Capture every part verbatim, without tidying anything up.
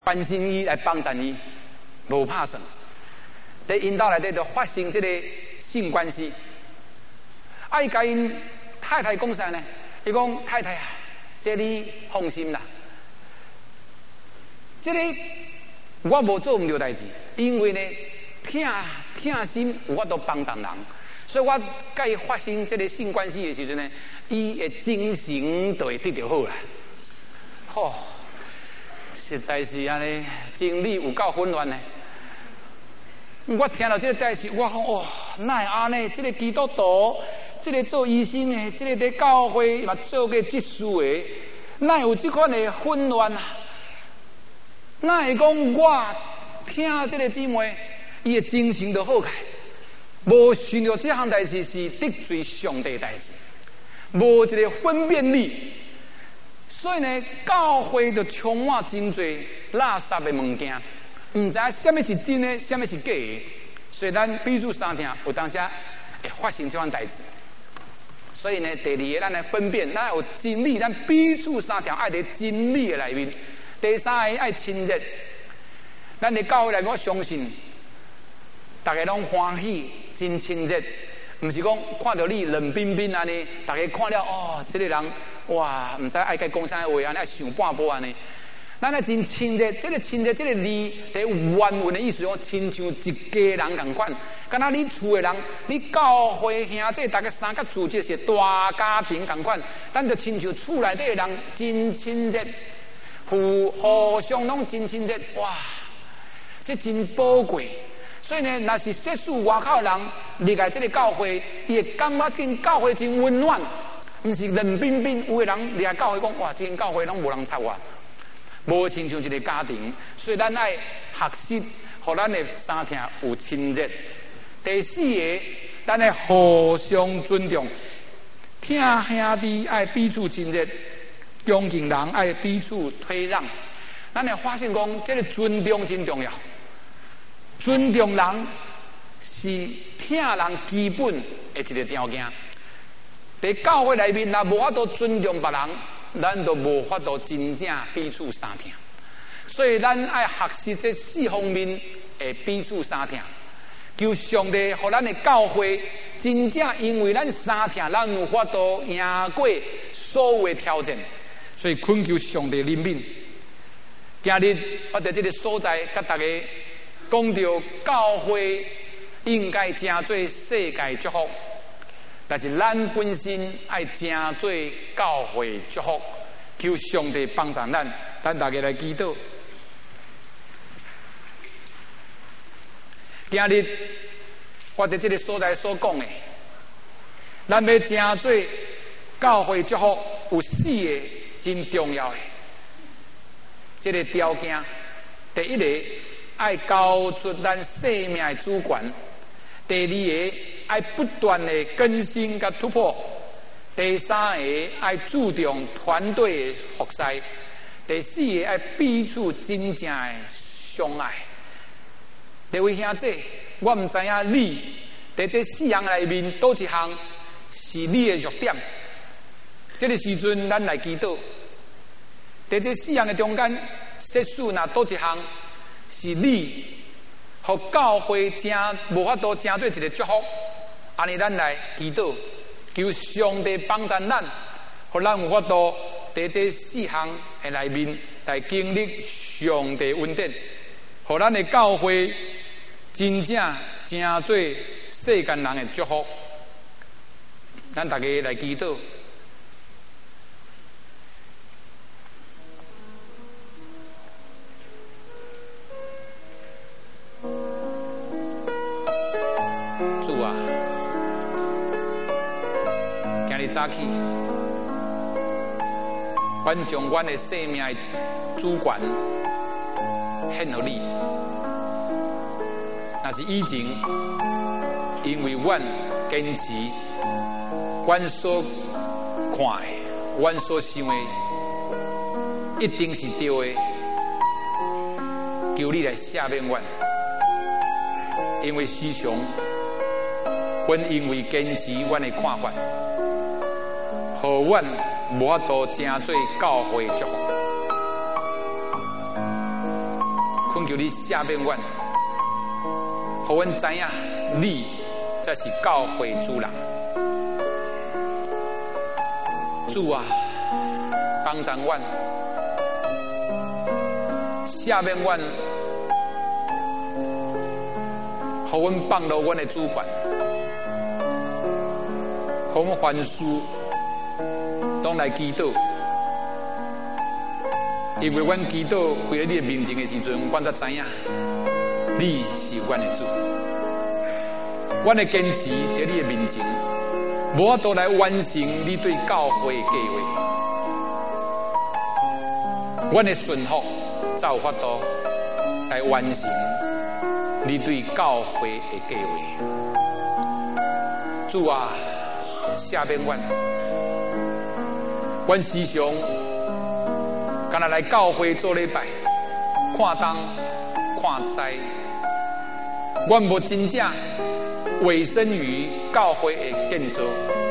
关心伊来帮衬伊，无拍算。在引导内底就发生这个性关系。爱甲因太太讲啥呢？伊讲太太啊，这你放心啦，这个我无做唔到代志，因为呢，疼疼心有法度帮衬人，所以我甲伊发生这个性关系的时阵呢，伊的精神就会得到好啦。吼、哦，实在是安尼，精力有够混乱呢。我听到这个代志，我讲哦，哪会安尼？这个基督徒，这个做医生的，这个在教会嘛做个技术的，哪有这款的混乱啊？哪会讲我听这个姊妹，伊的精神就好起，无想到这项代志是得罪上帝代志，无一个分辨力，所以呢，教会就充满真多垃圾的物件。唔知什么是真的，什么是假的，所以咱彼此相听，有当时会发生这款代志。所以呢，第二个咱来分辨，咱有真理，咱彼此相听，爱在真理的内面。第三个爱亲热，咱伫教会内面，我相信大家拢欢喜，真亲热，唔是讲看到你冷冰冰安尼，大家看了哦，这个人哇，唔知爱该讲啥话安尼，爱想半波安尼。咱咧真亲热，这个亲热这个字，在原文的意思讲，亲像一家人共款。敢若你厝的人，你教会兄弟大家三个组织是大家庭共款，咱就亲像厝内底的人真亲热，互互相拢真亲热，哇，这真宝贵。所以呢，若是世俗外口的人离开这个教会，伊会感觉这间教会真温暖，唔是冷冰冰。有的人离开教会讲，哇，这间教会拢无人插我。无亲像一个家庭，所以咱爱学习，互咱的三听有亲热。第四个，咱爱互相尊重，听兄弟爱彼此亲热，恭敬人爱彼此退让。咱会发现讲，这个尊重真重要。尊重人是听人基本的一个条件。在教会内面，若无法度尊重别人。咱就无法度真正彼此相听，所以咱爱学习这四方面的彼此相听，求上帝互咱的教会真正因为咱相听，咱有法度赢过所有的挑战，所以恳求上帝怜悯。今日我在这个所在，甲大家讲到教会应该真做世界祝福。但是咱本身爱真做教会祝福，求上帝帮助咱，咱大家来祈祷。今日我在这个所在所讲的，咱要真做教会祝福，有四个真重要的这个条件。第一个，爱交出咱生命的主权；第二个，爱不断的更新甲突破；第三个，爱注重团队的服侍；第四个，爱彼此真正的相爱。各位兄弟，我唔知影你在这四项内面，倒一项是你的弱点？这个时阵，咱来祈祷，在这四项的中间，设数那倒一项是你，互教会真无法度真做一个祝福。安尼，咱来祈祷，求上帝帮助咱，互咱有法度在这四项的内面来经历上帝恩典，互咱的教会真正真做世间人的祝福。咱大家来祈祷。主啊！今日早起，阮将阮的生命的主权献予你。那是以前，因为阮坚持，阮所看的，阮所想的，一定是对的。求你来赦免阮，因为时常。阮因为坚持阮的看法，互阮无法度真做教会祝福。 恳求你赦免阮，互阮知影你才是教会主人。主啊，帮助阮，赦免阮，互阮放落阮的主权，互阮凡事拢来祈祷。因为阮祈祷为了你的面前的时阵，阮才知影你是阮的主。阮的坚持在你的面前，无法度来完成你对教会的计划。阮的顺服才有法度来完成你对教会的计划。主啊，赦免阮，阮时常敢若来教会做礼拜，看东看西，阮无真正委身于教会的建造。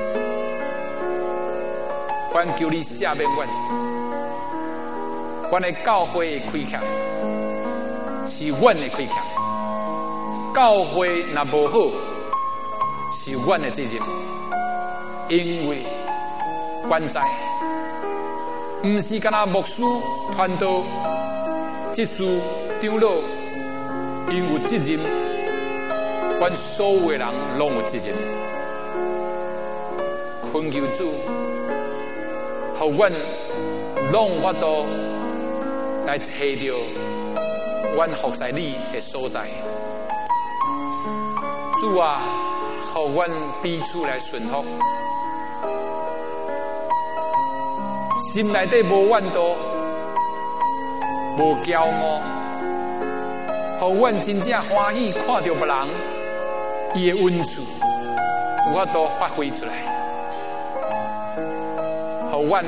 阮求你赦免阮，阮的教会的开窍是阮的开窍，教会若无好是阮的责任，因为阮知。唔是干那牧师传道、执事、长老，因有责任，阮所有的人拢有责任。恳求主，互阮拢有法度来找到阮服侍你的所在。主啊，互阮彼此来顺服。心内底无怨妒，无骄傲，互阮真正欢喜看到别人伊的恩赐，有法度发挥出来，互阮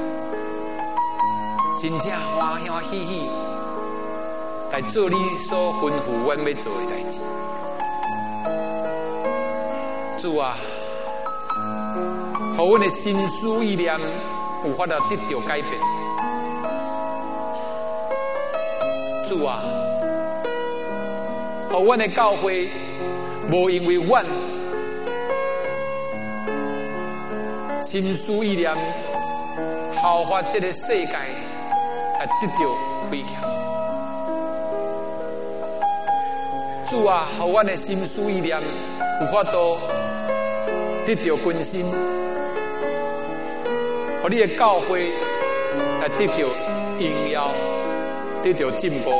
真正欢欢喜喜来做你所吩咐阮要做的代志。主啊，互阮的心思意念有法度得到改变。主啊，互阮的教会无因为阮心思意念效法这个世界来得到开窍。主啊，互阮的心思意念有法度得到更新。互你的教会来得到荣耀，得到进步。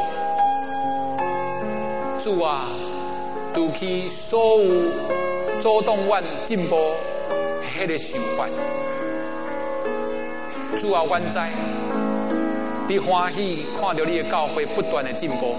主啊，除去所有阻挡阮进步迄个想法。主啊，阮知你欢喜看到你的教会不断的进步，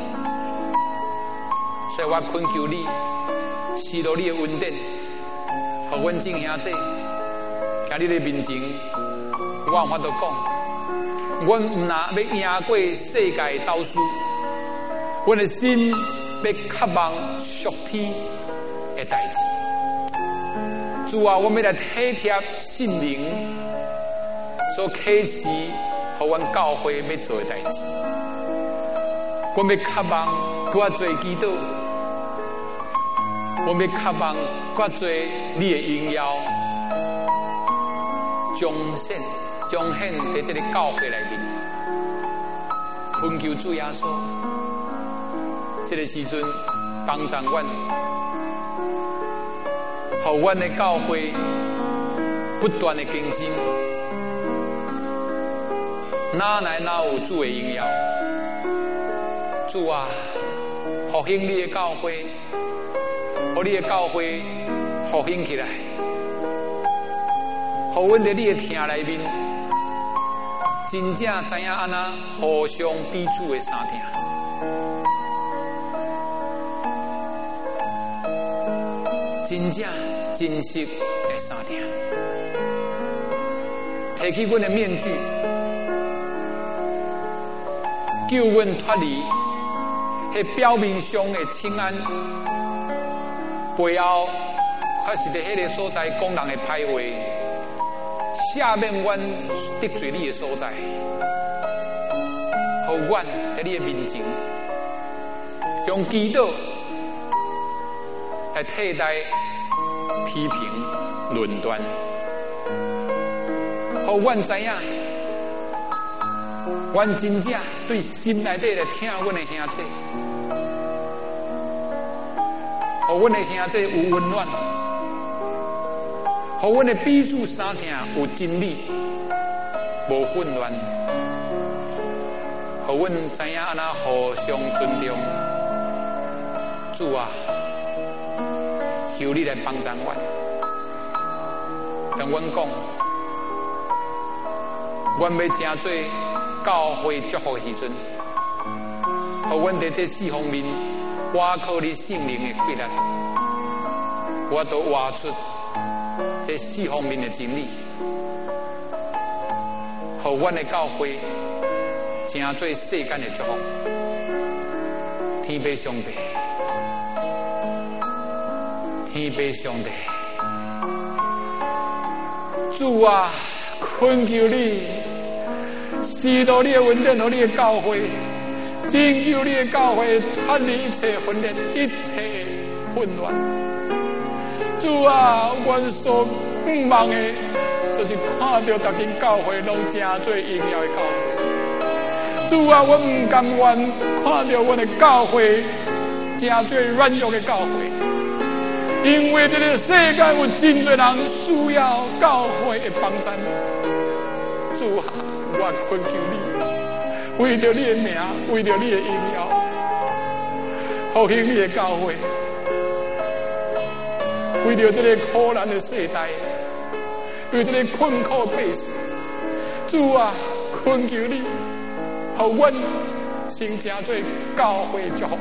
所以我恳求你赐落你的恩典，互阮众兄弟在你的面前。我有法度讲，阮唔拿要赢过世界的走私，阮的心要渴望属天的代志。主啊，我们要来体贴圣灵所启示，互阮教会要做的代志。我们要渴望更多基督，我们要渴望更多你的荣耀彰显。彰显在这个教会内面，恳求主耶稣，这个时阵帮助阮，互阮的教会不断的更新，哪来哪有主的荣耀？主啊，复兴你的教会，互你的教会复兴起来，互阮在你的听内面。真正知影安那互相彼此的相听，真正真实的相听。提起阮的面具，救阮脱离迄表面上的清安，背后确实在迄个所在讲人的歹话。赦免阮得罪你的所在，互阮在你的面前用祈祷来替代批评论断，互阮知影，阮真正对心内底来听阮的兄弟，互阮的兄弟有温暖，互阮的彼此相听有真理，无混乱，互阮知影安那互相尊重。主啊，求你来帮助阮。当阮讲，阮要成做教会祝福时阵，互阮伫这四方面，挖靠你圣灵的气力，我都挖出这四方面的真理，互阮的教会成做世间的祝福。天父上帝，天父上帝，主啊，恳求你，赐到你的恩典，和你的教会，拯救你的教会，脱离一切分裂，一切混乱。主啊，阮所不望的，就是看到大间教会拢成做荣耀的教会。主啊，阮唔甘愿看到阮的教会成做软弱的教会。因为这个世界有真多人需要教会的帮助，主啊，我恳求你，为着你的名，为着你的荣耀，复兴你的教会，为着这个苦难的世代，为这个困苦的百姓，主啊，恳求你，互阮先成做教会祝福。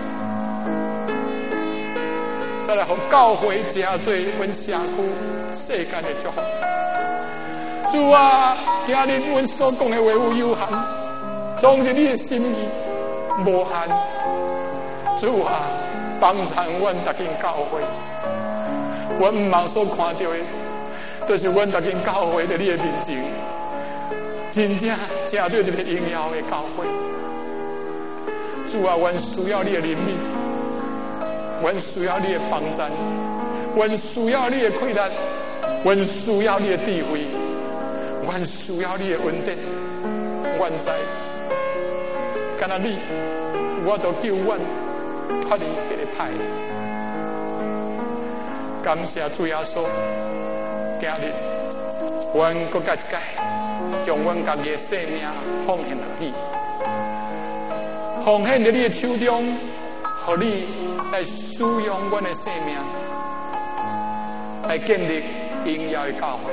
再来，互教会成做阮社区世间的祝福。主啊，今日阮所讲的话有有限，总是你的心意无限。主啊，帮助阮逐间教会，阮毋望所看到的，就是阮逐间教会在你的面前，真正成做一个荣耀的教会。主啊，阮需要你的怜悯。阮需要你的帮助，阮需要你的气力，阮需要你的智慧，阮需要你的恩典。阮知，敢若你，我都救阮脱离迄个歹。感谢主耶稣，今日阮搁加一届，将阮家己的生命奉献落去，奉献在你的手中，互你来使用阮的生命，来建立荣耀的教会。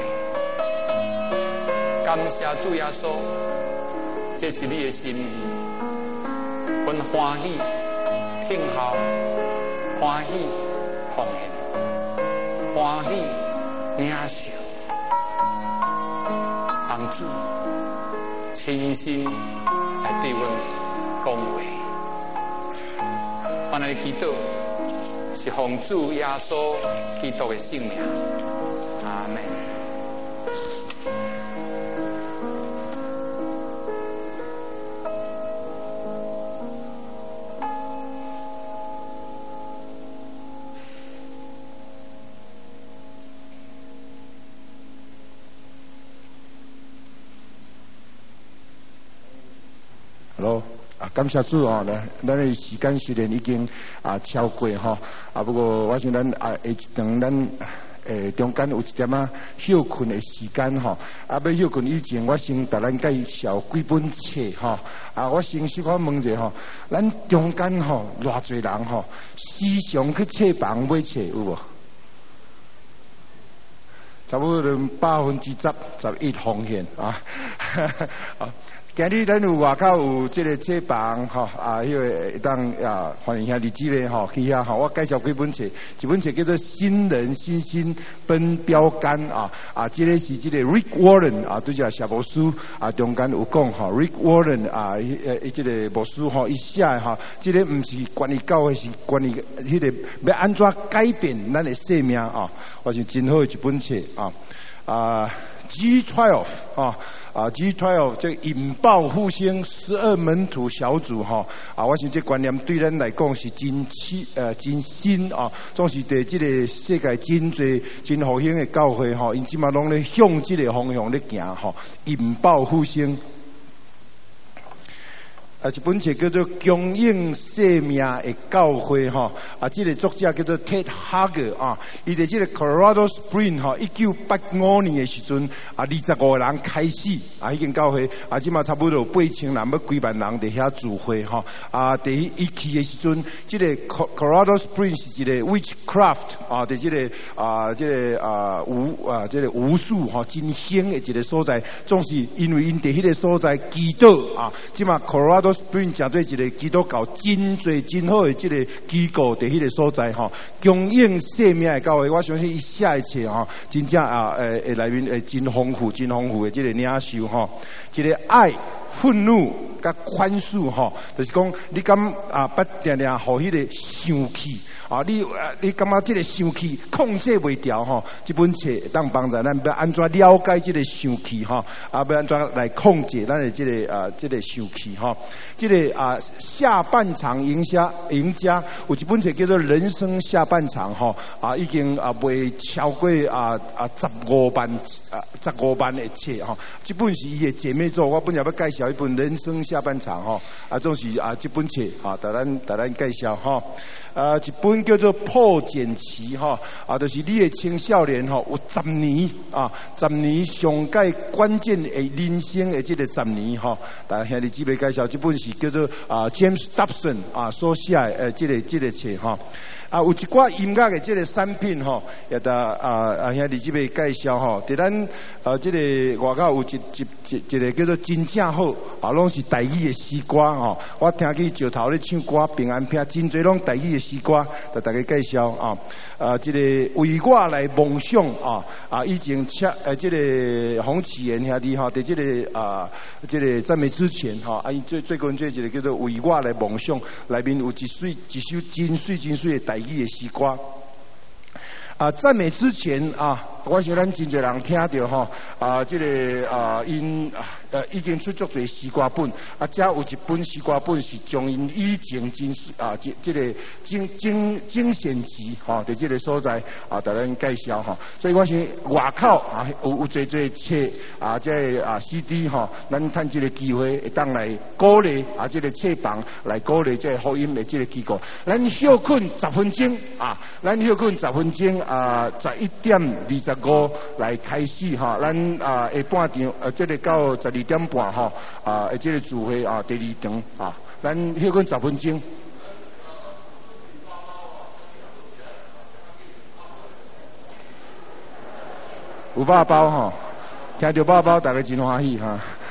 感谢主耶稣，这是你的心意。阮欢喜听候，欢喜奉献，欢喜领受，帮助亲心来对阮讲话。我们的祈祷是奉主耶稣基督的圣名，阿门。 Hello。啊，感谢主哦！来，咱的时间虽然已经啊超过吼，啊不过我想咱啊下一段咱诶中间有一点啊休困的时间吼，啊要休困以前，我先带咱介绍几本册吼。啊，我先先我问者吼，咱中间吼偌侪人吼，时常去册房买册有无？差不多百分之十十一奉献啊！啊。今日咱有外口有这个册房吼啊，迄个当啊欢迎兄弟姊妹吼去遐吼，我介绍几本册，一本册叫做《新人信心奔标杆》啊啊，这个是这个 Rick Warren 啊，对住小牧师啊，中间有讲吼 ，Rick Warren 啊，诶，这个牧师吼一写吼，这个唔是关于教会，是关于迄个要安怎改变咱的生命啊，我是真好的一本册啊。 啊 G 十二 啊啊 G 十二 这引爆复兴十二门徒小组哈啊，我想这观念对咱来讲是真新呃真新啊，总是对这个世界真侪真复兴的教会哈，因即嘛拢咧向这个方向咧行哈，引爆复兴。啊，一本册叫做《供应生命的教会》哈，啊，这个作者叫做 Ted Hager 啊，伊在这个 Colorado Spring 哈，一九八五年的时阵啊，二十五个人开始啊，迄间教会啊，即嘛差不多八千人要几万人伫遐聚会哈，啊，伫伊去的时阵，这个 Colorado Spring 是一个 witchcraft 啊，伫这个啊，这个啊巫啊，这个巫术哈，真兴的一个所在，总是因为因伫迄个所在祈祷啊，即嘛 Colorado Spring 诚做一个基督教真侪真好的这个机构伫迄个所在吼，供应生命的教会，我相信伊写的册吼，真正啊诶诶内面诶真丰富、真丰富的这个领袖吼，一个爱、愤怒甲宽恕吼，就是讲你敢啊不定定互迄个生气。啊，你啊，你感觉这个生气控制袂掉吼？这本册当帮助咱要安怎了解这个生气吼？啊，要安怎来控制咱的这个啊，这个生气吼？这个啊，下半场赢家赢家有一本册叫做《人生下半场》吼啊，已经啊卖超过啊啊十五万啊十五万的册吼。这本是伊的姐妹作，我本来要介绍一本《人生下半场》吼啊，总是啊这本册啊，带咱带咱介绍吼。啊，一本叫做破茧期哈啊，就是你的青少年哈，有十年啊，十年上界关键的人生的这个十年哈。大家兄弟姊妹介绍，这本是叫做啊 James Dobson 啊所写的呃这个这个册哈。啊，有一寡音乐的这个产品吼，也得啊啊兄弟姊妹介绍吼，伫咱呃这个外口有一一一一个叫做真正好啊，拢是台语的诗歌吼。我听去石头咧唱歌，平安片真侪拢台语的诗歌，甲大家介绍啊。啊，这个为我来梦想啊啊，以前切呃这个洪启源兄弟吼，伫这个啊这个赞美之前吼，啊最最近这一个叫做为我来梦想，内面有一水一首真水真水的台语的诗歌。啊，赞美之前啊，我想咱真侪人听到吼啊，这个啊因呃已经出足侪诗歌本，啊，遮有一本诗歌本是将因以前真啊这这个精精精选集吼，伫这个所在啊，带咱介绍吼。所以我想外口啊有有侪侪册啊，这啊 C D 吼，咱趁这个机会会当来鼓励啊，这个册房来鼓励这个福音的这个机构。咱休困十分钟啊，咱休困十分钟啊，十一点二十五来开始哈，咱啊下半场呃，这个到十二点半哈啊，这个聚会啊第二场啊，咱休困十分钟。有肉包吼，听到肉包大家真欢喜哈。